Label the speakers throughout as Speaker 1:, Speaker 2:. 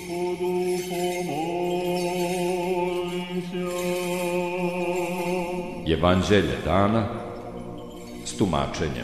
Speaker 1: Evanđelje dana s tumačenjem.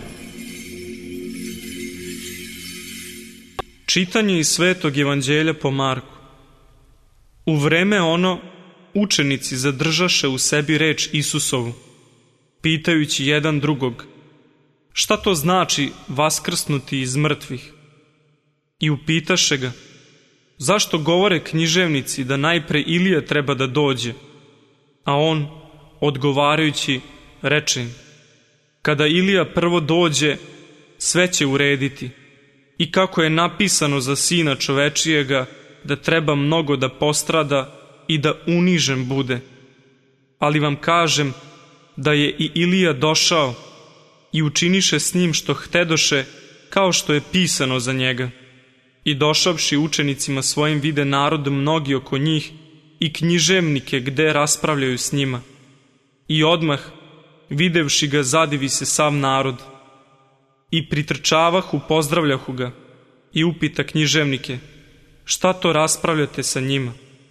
Speaker 2: Čitanje iz Svetog Evanđelja po Marku. U vreme ono, učenici zadržaše u sebi reč Isusovu, pitajući jedan drugog: šta to znači vaskrsnuti iz mrtvih? I upitaše ga: zašto govore književnici da najpre Ilija treba da dođe? A on, odgovarajući, reče im: kada Ilija prvo dođe, sve će urediti. I kako je napisano za Sina čovečijega, da treba mnogo da postrada i da unižen bude. Ali vam kažem da je i Ilija došao i učiniše s njim što htedoše, kao što je pisano za njega. I došavši učenicima svojim vide narod mnogi oko njih i književnike gde raspravljaju s njima. I odmah, videvši ga, zadivi se sav narod. I pritrčavahu, pozdravljahu ga i upita književnike: šta to raspravljate sa njima?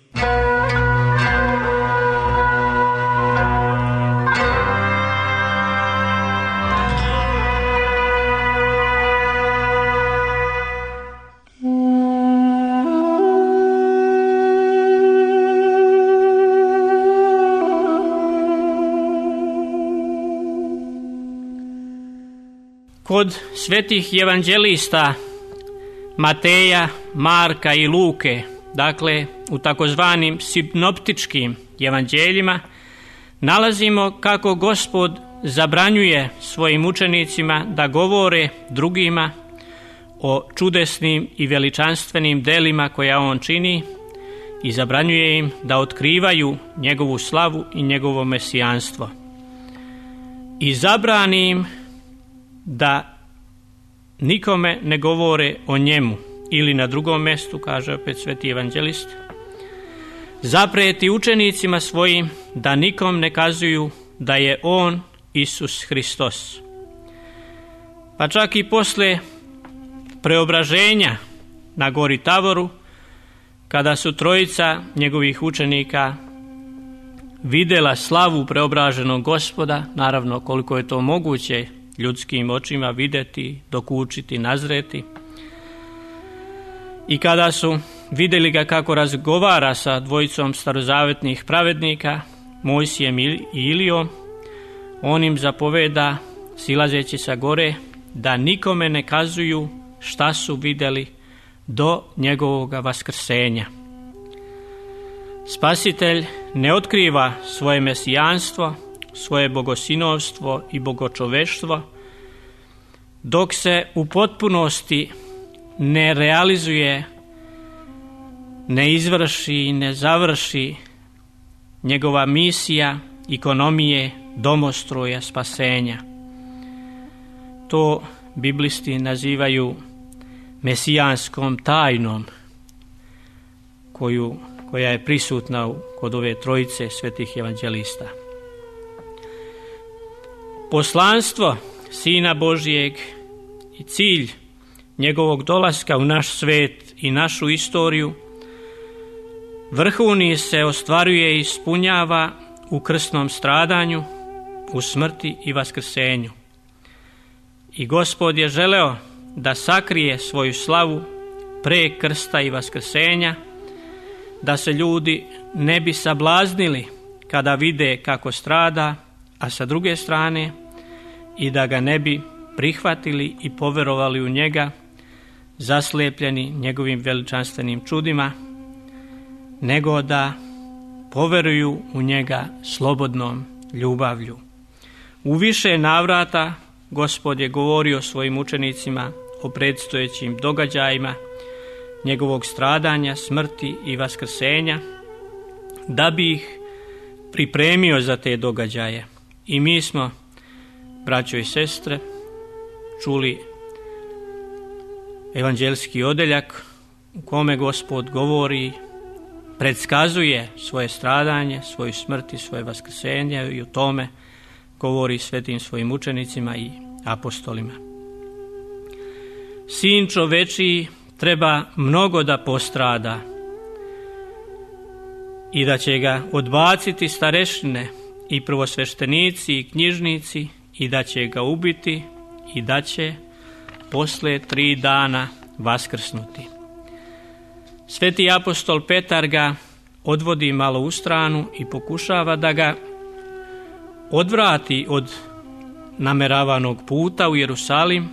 Speaker 3: Kod svetih evanđelista Mateja, Marka i Luke, dakle u takozvanim sinoptičkim evanđeljima, nalazimo kako Gospod zabranjuje svojim učenicima da govore drugima o čudesnim i veličanstvenim delima koja on čini i zabranjuje im da otkrivaju njegovu slavu i njegovo mesijanstvo. I zabrani im da nikome ne govore o njemu, ili na drugom mjestu, kaže opet sveti evanđelist, zapreti učenicima svojim da nikom ne kazuju da je on Isus Hristos. Pa čak i posle preobraženja na gori Tavoru, kada su trojica njegovih učenika vidjela slavu preobraženog Gospoda, naravno koliko je to moguće ljudskim očima vidjeti, dokučiti, nazreti. I kada su vidjeli ga kako razgovara sa dvojicom starozavetnih pravednika, Mojsijem i Ilijom, on im zapoveda, silazeći sa gore, da nikome ne kazuju šta su vidjeli do njegovog vaskrsenja. Spasitelj ne otkriva svoje mesijanstvo, svoje bogosinovstvo i bogočoveštvo, dok se u potpunosti ne realizuje, ne izvrši i ne završi njegova misija ekonomije domostroja spasenja. To biblisti nazivaju mesijanskom tajnom koja je prisutna kod ove trojice svetih evanđelista. Poslanstvo Sina Božijeg i cilj njegovog dolaska u naš svet i našu istoriju vrhovni se ostvaruje i ispunjava u krsnom stradanju, u smrti i vaskrsenju. I Gospod je želeo da sakrije svoju slavu pre krsta i vaskrsenja, da se ljudi ne bi sablaznili kada vide kako strada, a sa druge strane i da ga ne bi prihvatili i poverovali u njega, zaslijepljeni njegovim veličanstvenim čudima, nego da poveruju u njega slobodnom ljubavlju. U više navrata Gospod je govorio svojim učenicima o predstojećim događajima njegovog stradanja, smrti i vaskrsenja, da bi ih pripremio za te događaje. I mi smo, braćo i sestre, čuli evanđelski odeljak u kome Gospod govori, predskazuje svoje stradanje, svoju smrt i svoje vaskrsenje, i o tome govori svetim svojim učenicima i apostolima. Sin čovečiji treba mnogo da postrada i da će ga odbaciti starešine i prvosveštenici i knjižnici i da će ga ubiti i da će posle 3 dana vaskrsnuti. Sveti apostol Petar ga odvodi malo u stranu i pokušava da ga odvrati od nameravanog puta u Jerusalim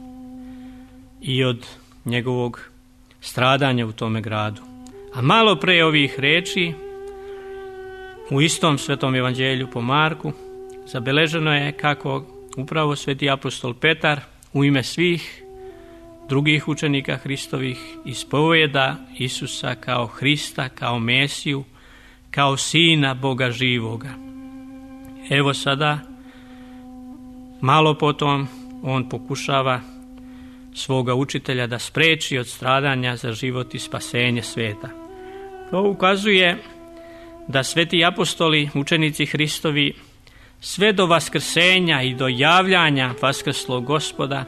Speaker 3: i od njegovog stradanja u tome gradu. A malo pre ovih reči u istom Svetom evanđelju po Marku zabeleženo je kako upravo sveti apostol Petar u ime svih drugih učenika Hristovih ispovijeda Isusa kao Hrista, kao Mesiju, kao Sina Boga živoga. Evo sada, malo potom, on pokušava svoga učitelja da spreči od stradanja za život i spasenje sveta. To ukazuje da sveti apostoli, učenici Hristovi, sve do vaskrsenja i do javljanja vaskrslog Gospoda,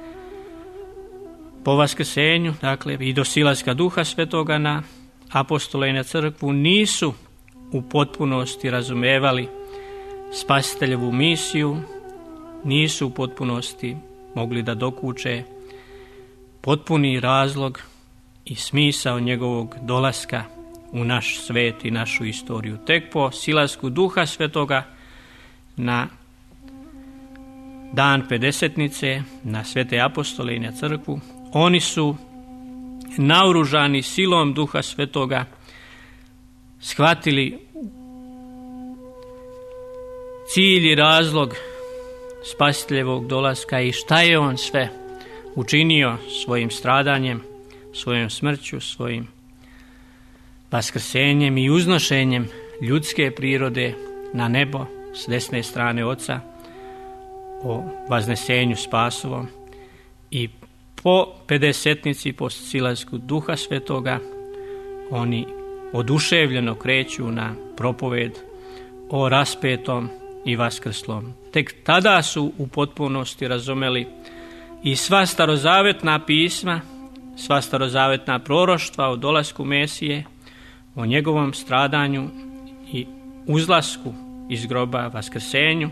Speaker 3: po vaskrsenju, dakle, i do silaska Duha Svetoga na apostole i na crkvu, nisu u potpunosti razumevali spasiteljevu misiju, nisu u potpunosti mogli da dokuče potpuni razlog i smisao njegovog dolaska u naš svet i našu istoriju. Tek po silasku Duha Svetoga na dan Pedesetnice, na svete apostole i na crkvu, oni su naoružani silom Duha Svetoga shvatili cilj i razlog spasiteljevog dolaska i šta je on sve učinio svojim stradanjem, svojom smrću, svojim vaskrsenjem i uznošenjem ljudske prirode na nebo s desne strane Oca, o vaznesenju spasovom. I po Pedesetnici, po silasku Duha Svetoga, oni oduševljeno kreću na propoved o raspetom i vaskrslom. Tek tada su u potpunosti razumeli i sva starozavetna pisma, sva starozavetna proroštva o dolasku Mesije, o njegovom stradanju i uzlasku iz groba, vaskrsenju,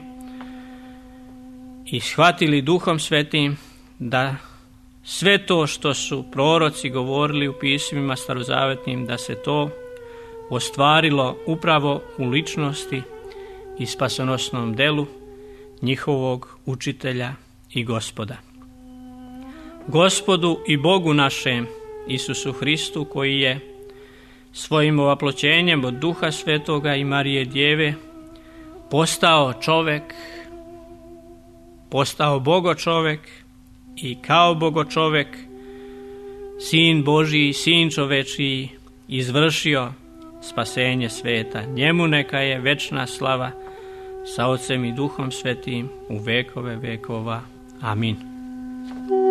Speaker 3: i shvatili Duhom Svetim da sve to što su proroci govorili u pismima starozavetnim, da se to ostvarilo upravo u ličnosti i spasonosnom delu njihovog učitelja i Gospoda. Gospodu i Bogu našem, Isusu Hristu, koji je svojim ovaploćenjem od Duha Svetoga i Marije Djeve postao čovek, postao Bogo čovek i kao Bogo čovek, Sin Božiji, Sin čovečiji, izvršio spasenje sveta. Njemu neka je večna slava sa Otcem i Duhom Svetim u vekove vekova. Amin.